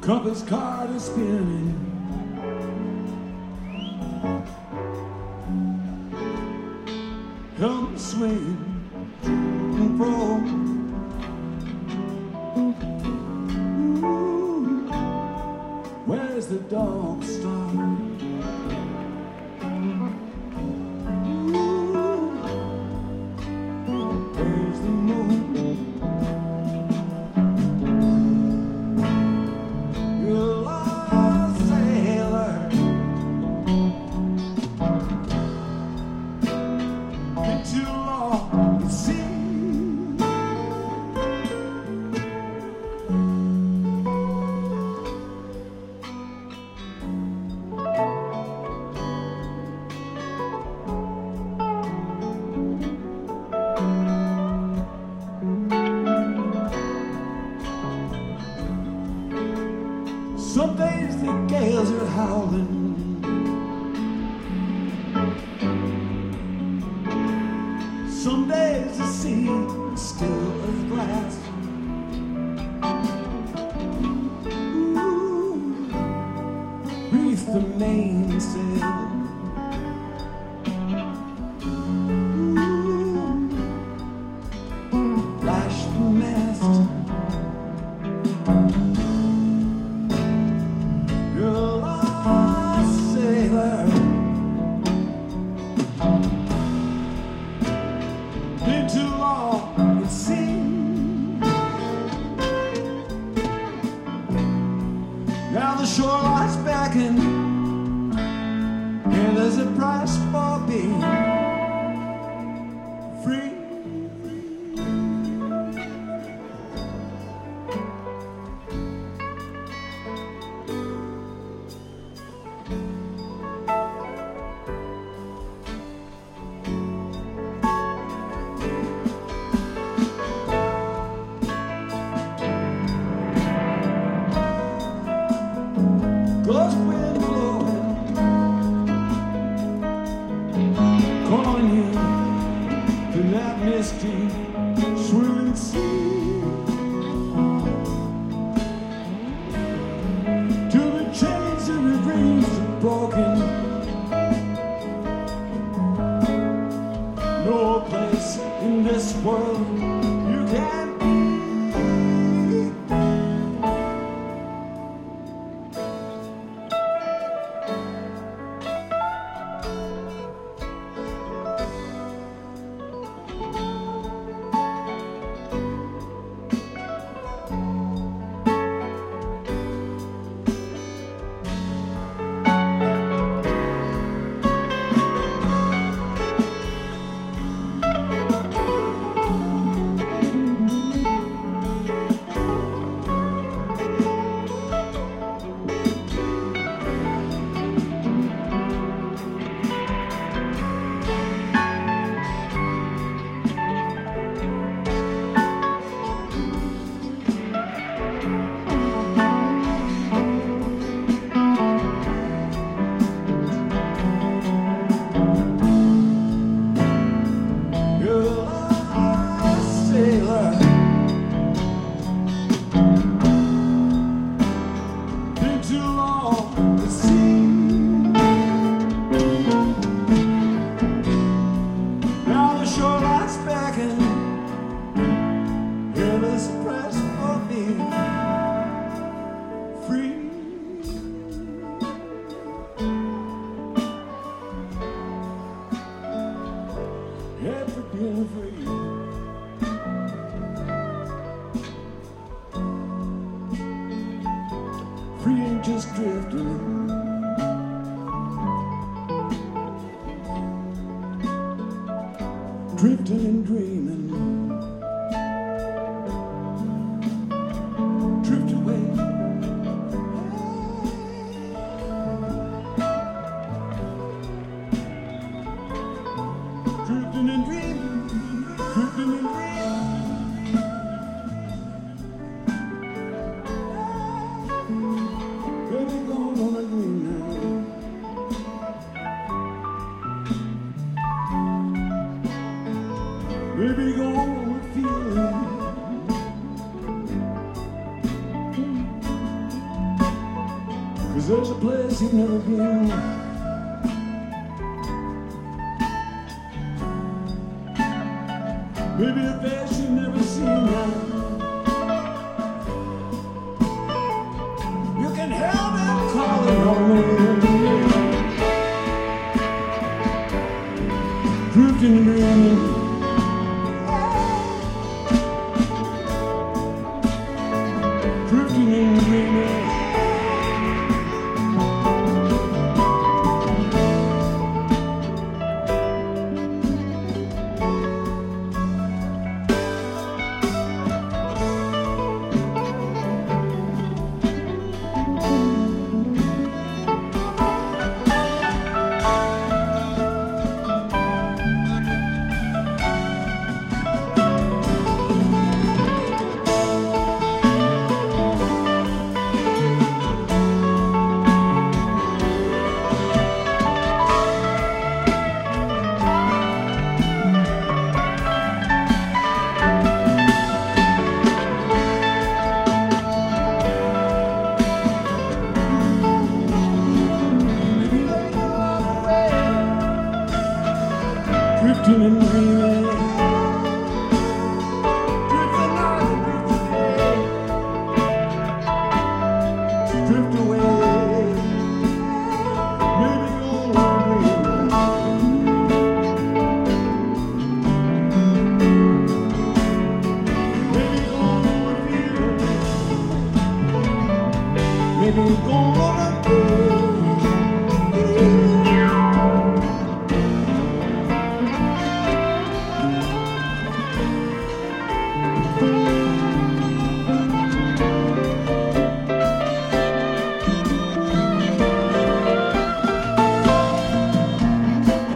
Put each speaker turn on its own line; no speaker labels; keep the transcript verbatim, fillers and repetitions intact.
compass card is spinning. Come swinging and fro. Ooh, where's the dog star? Ooh, where's the moon? Some days the gales are howling. Some days the sea is still as glass. Ooh, reef the mainsail. Ooh, lash the mast. Been too long, it seems. Now the shoreline's beckoning, and there's a price for being free. Ghost wind blowing, calling you to that misty, swimming sea, to the chains of your dreams are broken. No place in this world you can be. Ever been free? Free and just drifting, drifting and dreaming. Drift away. Drifting and dreaming, drifting and dreaming. Baby, gone on a dream now. Baby, gone on a feeling. 'cause there's a place you've never been. Maybe a face you've never seen now. You can help it calling home again. Drifting and dreaming. Drifting and dreaming. Drifting and dreaming.